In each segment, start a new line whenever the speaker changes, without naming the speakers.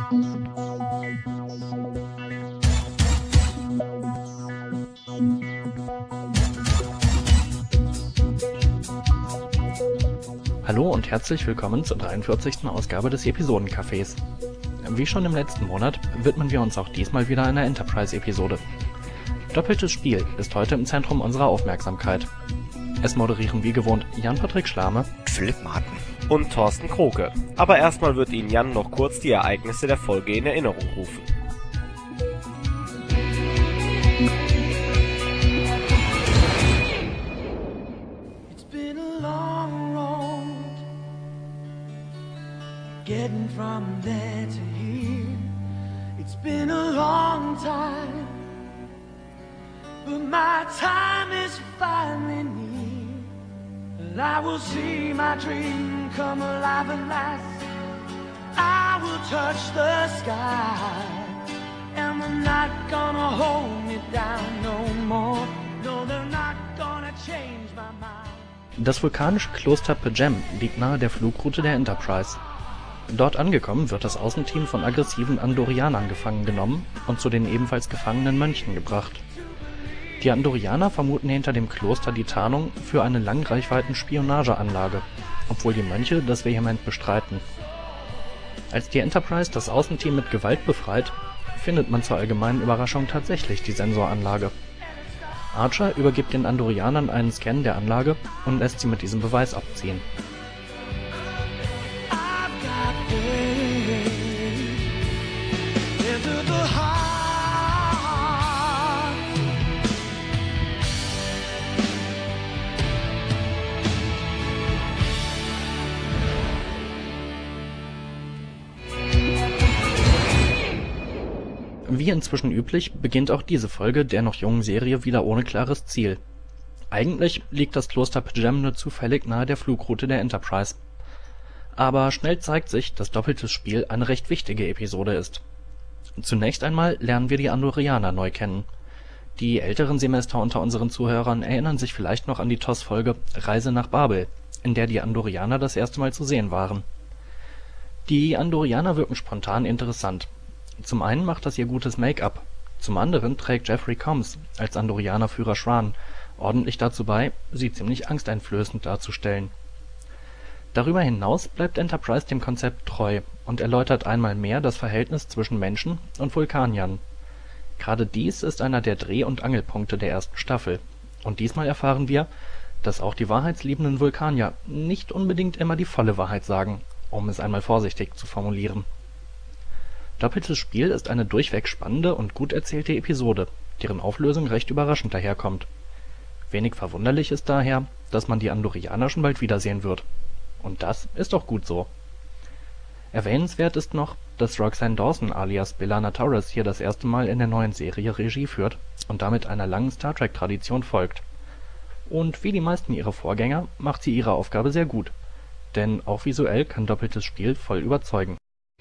Hallo und herzlich willkommen zur 43. Ausgabe des Episodencafés. Wie schon im letzten Monat widmen wir uns auch diesmal wieder einer Enterprise-Episode. Doppeltes Spiel ist heute im Zentrum unserer Aufmerksamkeit. Es moderieren wie gewohnt Jan-Patrick Schlame,
Philipp Marten
und Thorsten Kroke. Aber erstmal wird Ihnen Jan noch kurz die Ereignisse der Folge in Erinnerung rufen.
It's been a long road, getting from there to here. It's been a long time, but my time is finally near. And I will see my dream come alive at last. I will touch the sky, and they're not gonna hold me down no more. No, they're not gonna change my mind.
Das vulkanische Kloster P'Jem liegt nahe der Flugroute der Enterprise. Dort angekommen wird das Außenteam von aggressiven Andorianern gefangen genommen und zu den ebenfalls gefangenen Mönchen gebracht. Die Andorianer vermuten hinter dem Kloster die Tarnung für eine Langreichweiten-Spionageanlage, obwohl die Mönche das vehement bestreiten. Als die Enterprise das Außenteam mit Gewalt befreit, findet man zur allgemeinen Überraschung tatsächlich die Sensoranlage. Archer übergibt den Andorianern einen Scan der Anlage und lässt sie mit diesem Beweis abziehen. Wie inzwischen üblich, beginnt auch diese Folge der noch jungen Serie wieder ohne klares Ziel. Eigentlich liegt das Kloster P'Jem nur zufällig nahe der Flugroute der Enterprise. Aber schnell zeigt sich, dass Doppeltes Spiel eine recht wichtige Episode ist. Zunächst einmal lernen wir die Andorianer neu kennen. Die älteren Semester unter unseren Zuhörern erinnern sich vielleicht noch an die TOS-Folge Reise nach Babel, in der die Andorianer das erste Mal zu sehen waren. Die Andorianer wirken spontan interessant. Zum einen macht das ihr gutes Make-up, zum anderen trägt Jeffrey Combs als Andorianer-Führer Shran ordentlich dazu bei, sie ziemlich angsteinflößend darzustellen. Darüber hinaus bleibt Enterprise dem Konzept treu und erläutert einmal mehr das Verhältnis zwischen Menschen und Vulkaniern. Gerade dies ist einer der Dreh- und Angelpunkte der ersten Staffel, und diesmal erfahren wir, dass auch die wahrheitsliebenden Vulkanier nicht unbedingt immer die volle Wahrheit sagen, um es einmal vorsichtig zu formulieren. Doppeltes Spiel ist eine durchweg spannende und gut erzählte Episode, deren Auflösung recht überraschend daherkommt. Wenig verwunderlich ist daher, dass man die Andorianer schon bald wiedersehen wird. Und das ist auch gut so. Erwähnenswert ist noch, dass Roxanne Dawson alias B'Elanna Torres hier das erste Mal in der neuen Serie Regie führt und damit einer langen Star-Trek-Tradition folgt. Und wie die meisten ihrer Vorgänger macht sie ihre Aufgabe sehr gut. Denn auch visuell kann Doppeltes Spiel voll überzeugen.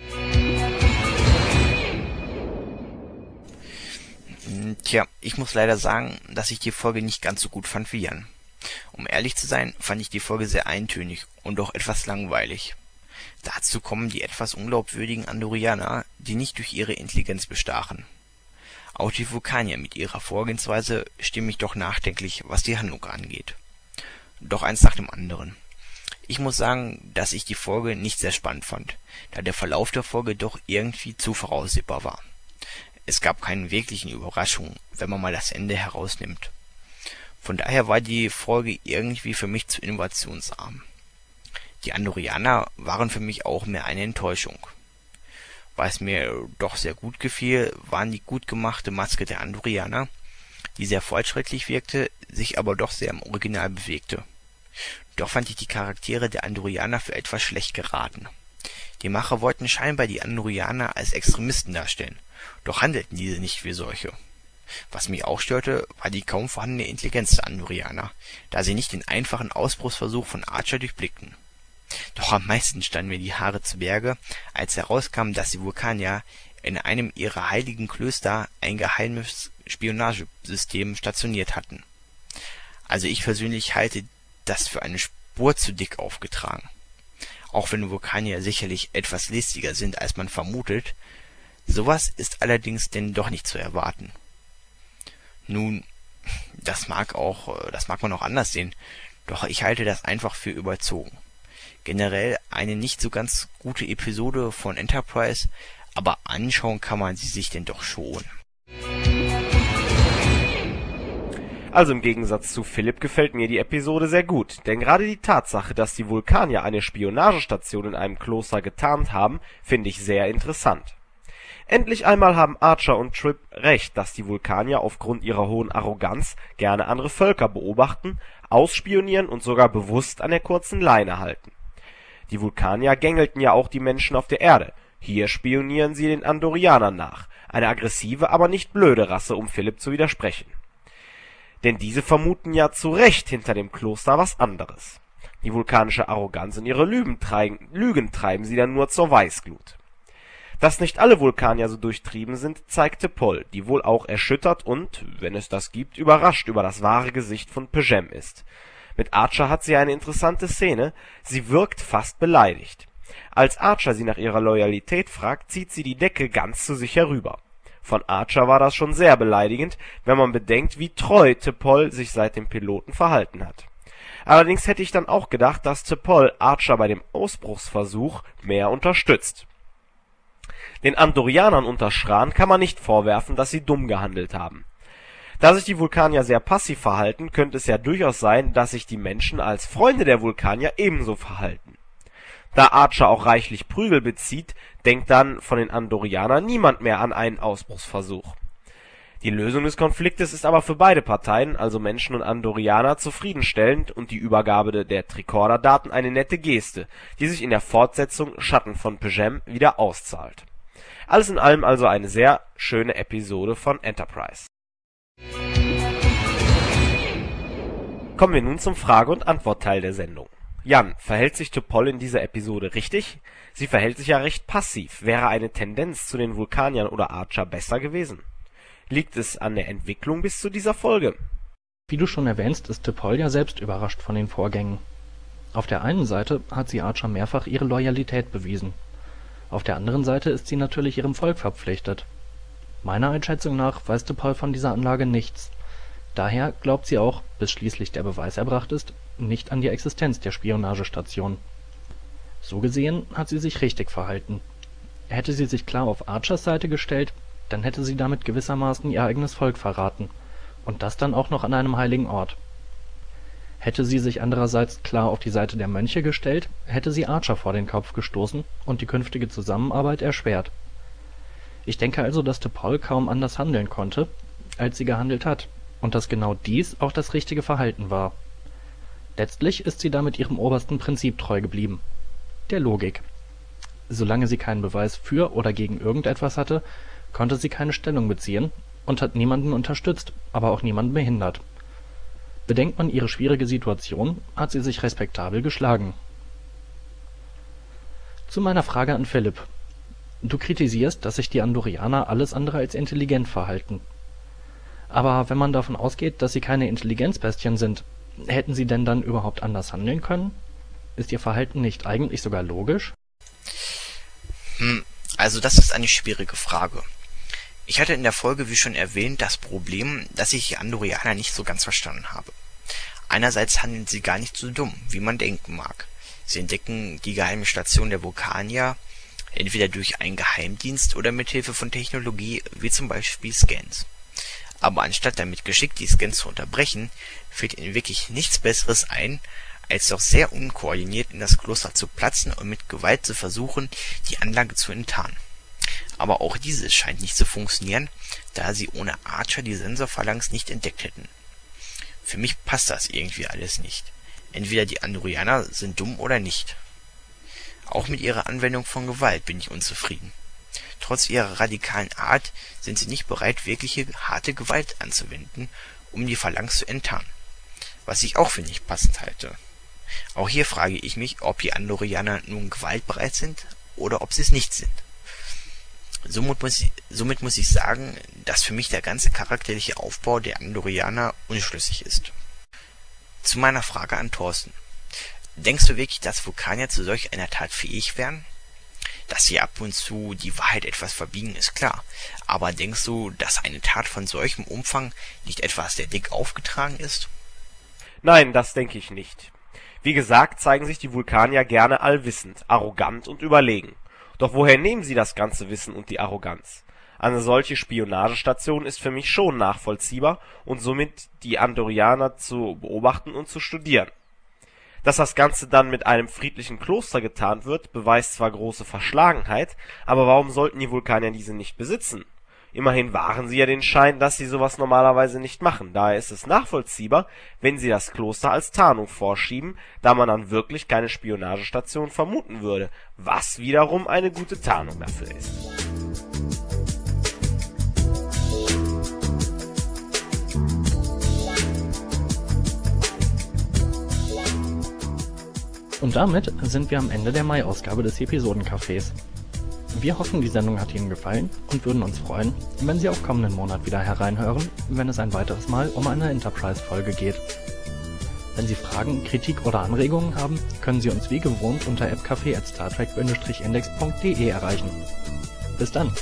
Tja, ich muss leider sagen, dass ich die Folge nicht ganz so gut fand wie Jan. Um ehrlich zu sein, fand ich die Folge sehr eintönig und auch etwas langweilig. Dazu kommen die etwas unglaubwürdigen Andorianer, die nicht durch ihre Intelligenz bestachen. Auch die Vulkanier mit ihrer Vorgehensweise stimmen mich doch nachdenklich, was die Handlung angeht. Doch eins nach dem anderen. Ich muss sagen, dass ich die Folge nicht sehr spannend fand, da der Verlauf der Folge doch irgendwie zu voraussehbar war. Es gab keine wirklichen Überraschungen, wenn man mal das Ende herausnimmt. Von daher war die Folge irgendwie für mich zu innovationsarm. Die Andorianer waren für mich auch mehr eine Enttäuschung. Was mir doch sehr gut gefiel, waren die gut gemachte Maske der Andorianer, die sehr fortschrittlich wirkte, sich aber doch sehr im Original bewegte. Doch fand ich die Charaktere der Andorianer für etwas schlecht geraten. Die Macher wollten scheinbar die Andorianer als Extremisten darstellen, doch handelten diese nicht wie solche. Was mich auch störte, war die kaum vorhandene Intelligenz der Andorianer, da sie nicht den einfachen Ausbruchsversuch von Archer durchblickten. Doch am meisten standen mir die Haare zu Berge, als herauskam, dass die Vulkanier in einem ihrer heiligen Klöster ein geheimes Spionagesystem stationiert hatten. Also ich persönlich halte das für eine Spur zu dick aufgetragen. auch wenn Vulkanier sicherlich etwas listiger sind, als man vermutet. Sowas ist allerdings denn doch nicht zu erwarten. Nun, das mag man auch anders sehen, doch ich halte das einfach für überzogen. Generell eine nicht so ganz gute Episode von Enterprise, aber anschauen kann man sie sich denn doch schon.
Also im Gegensatz zu Philipp gefällt mir die Episode sehr gut, denn gerade die Tatsache, dass die Vulkanier eine Spionagestation in einem Kloster getarnt haben, finde ich sehr interessant. Endlich einmal haben Archer und Trip recht, dass die Vulkanier aufgrund ihrer hohen Arroganz gerne andere Völker beobachten, ausspionieren und sogar bewusst an der kurzen Leine halten. Die Vulkanier gängelten ja auch die Menschen auf der Erde, hier spionieren sie den Andorianern nach, eine aggressive, aber nicht blöde Rasse, um Philipp zu widersprechen. Denn diese vermuten ja zu Recht hinter dem Kloster was anderes. Die vulkanische Arroganz und ihre Lügen treiben sie dann nur zur Weißglut. Dass nicht alle Vulkanier so durchtrieben sind, zeigte T'Pol, die wohl auch erschüttert und, wenn es das gibt, überrascht über das wahre Gesicht von P'Jem ist. Mit Archer hat sie eine interessante Szene, sie wirkt fast beleidigt. Als Archer sie nach ihrer Loyalität fragt, zieht sie die Decke ganz zu sich herüber. Von Archer war das schon sehr beleidigend, wenn man bedenkt, wie treu T'Pol sich seit dem Piloten verhalten hat. Allerdings hätte ich dann auch gedacht, dass T'Pol Archer bei dem Ausbruchsversuch mehr unterstützt. Den Andorianern unter Schran kann man nicht vorwerfen, dass sie dumm gehandelt haben. Da sich die Vulkanier sehr passiv verhalten, könnte es ja durchaus sein, dass sich die Menschen als Freunde der Vulkanier ebenso verhalten. Da Archer auch reichlich Prügel bezieht, denkt dann von den Andorianern niemand mehr an einen Ausbruchsversuch. Die Lösung des Konfliktes ist aber für beide Parteien, also Menschen und Andorianer, zufriedenstellend und die Übergabe der Tricorder-Daten eine nette Geste, die sich in der Fortsetzung Schatten von P'Jem wieder auszahlt. Alles in allem also eine sehr schöne Episode von Enterprise. Kommen wir nun zum Frage- und Antwortteil der Sendung. Jan, verhält sich T'Pol in dieser Episode richtig? Sie verhält sich ja recht passiv. Wäre eine Tendenz zu den Vulkaniern oder Archer besser gewesen? Liegt es an der Entwicklung bis zu dieser Folge?
Wie du schon erwähnst, ist T'Pol ja selbst überrascht von den Vorgängen. Auf der einen Seite hat sie Archer mehrfach ihre Loyalität bewiesen. Auf der anderen Seite ist sie natürlich ihrem Volk verpflichtet. Meiner Einschätzung nach weiß T'Pol von dieser Anlage nichts. Daher glaubt sie auch, bis schließlich der Beweis erbracht ist, nicht an die Existenz der Spionagestation. So gesehen hat sie sich richtig verhalten. Hätte sie sich klar auf Archers Seite gestellt, dann hätte sie damit gewissermaßen ihr eigenes Volk verraten. Und das dann auch noch an einem heiligen Ort. Hätte sie sich andererseits klar auf die Seite der Mönche gestellt, hätte sie Archer vor den Kopf gestoßen und die künftige Zusammenarbeit erschwert. Ich denke also, dass T'Pol kaum anders handeln konnte, als sie gehandelt hat, und dass genau dies auch das richtige Verhalten war. Letztlich ist sie damit ihrem obersten Prinzip treu geblieben: der Logik. Solange sie keinen Beweis für oder gegen irgendetwas hatte, konnte sie keine Stellung beziehen und hat niemanden unterstützt, aber auch niemanden behindert. Bedenkt man ihre schwierige Situation, hat sie sich respektabel geschlagen. Zu meiner Frage an Philipp. Du kritisierst, dass sich die Andorianer alles andere als intelligent verhalten. Aber wenn man davon ausgeht, dass sie keine Intelligenzbestien sind, hätten sie denn dann überhaupt anders handeln können? Ist ihr Verhalten nicht eigentlich sogar logisch?
Also das ist eine schwierige Frage. Ich hatte in der Folge, wie schon erwähnt, das Problem, dass ich die Andorianer nicht so ganz verstanden habe. Einerseits handeln sie gar nicht so dumm, wie man denken mag. Sie entdecken die geheime Station der Vulkanier, entweder durch einen Geheimdienst oder mit Hilfe von Technologie, wie zum Beispiel Scans. Aber anstatt damit geschickt die Scans zu unterbrechen, fällt ihnen wirklich nichts Besseres ein, als doch sehr unkoordiniert in das Kloster zu platzen und mit Gewalt zu versuchen, die Anlage zu enttarnen. Aber auch dieses scheint nicht zu funktionieren, da sie ohne Archer die Sensorphalanx nicht entdeckt hätten. Für mich passt das irgendwie alles nicht. Entweder die Andorianer sind dumm oder nicht. Auch mit ihrer Anwendung von Gewalt bin ich unzufrieden. Trotz ihrer radikalen Art sind sie nicht bereit, wirkliche harte Gewalt anzuwenden, um die Phalanx zu enttarnen. Was ich auch für nicht passend halte. Auch hier frage ich mich, ob die Andorianer nun gewaltbereit sind oder ob sie es nicht sind. Somit muss ich sagen, dass für mich der ganze charakterliche Aufbau der Andorianer unschlüssig ist. Zu meiner Frage an Thorsten. Denkst du wirklich, dass Vulkanier zu solch einer Tat fähig wären? Dass sie ab und zu die Wahrheit etwas verbiegen, ist klar. Aber denkst du, dass eine Tat von solchem Umfang nicht etwas sehr dick aufgetragen ist?
Nein, das denke ich nicht. Wie gesagt, zeigen sich die Vulkanier gerne allwissend, arrogant und überlegen. Doch woher nehmen sie das ganze Wissen und die Arroganz? Eine solche Spionagestation ist für mich schon nachvollziehbar und somit die Andorianer zu beobachten und zu studieren. Dass das Ganze dann mit einem friedlichen Kloster getan wird, beweist zwar große Verschlagenheit, aber warum sollten die Vulkanier diese nicht besitzen? Immerhin wahren sie ja den Schein, dass sie sowas normalerweise nicht machen. Daher ist es nachvollziehbar, wenn sie das Kloster als Tarnung vorschieben, da man dann wirklich keine Spionagestation vermuten würde, was wiederum eine gute Tarnung dafür ist.
Und damit sind wir am Ende der Mai-Ausgabe des Episodencafés. Wir hoffen, die Sendung hat Ihnen gefallen und würden uns freuen, wenn Sie auch kommenden Monat wieder hereinhören, wenn es ein weiteres Mal um eine Enterprise-Folge geht. Wenn Sie Fragen, Kritik oder Anregungen haben, können Sie uns wie gewohnt unter appcafé@startrek-index.de erreichen. Bis dann!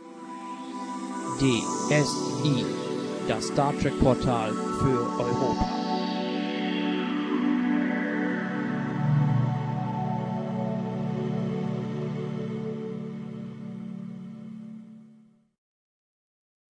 DSI, das Star Trek Portal für Europa.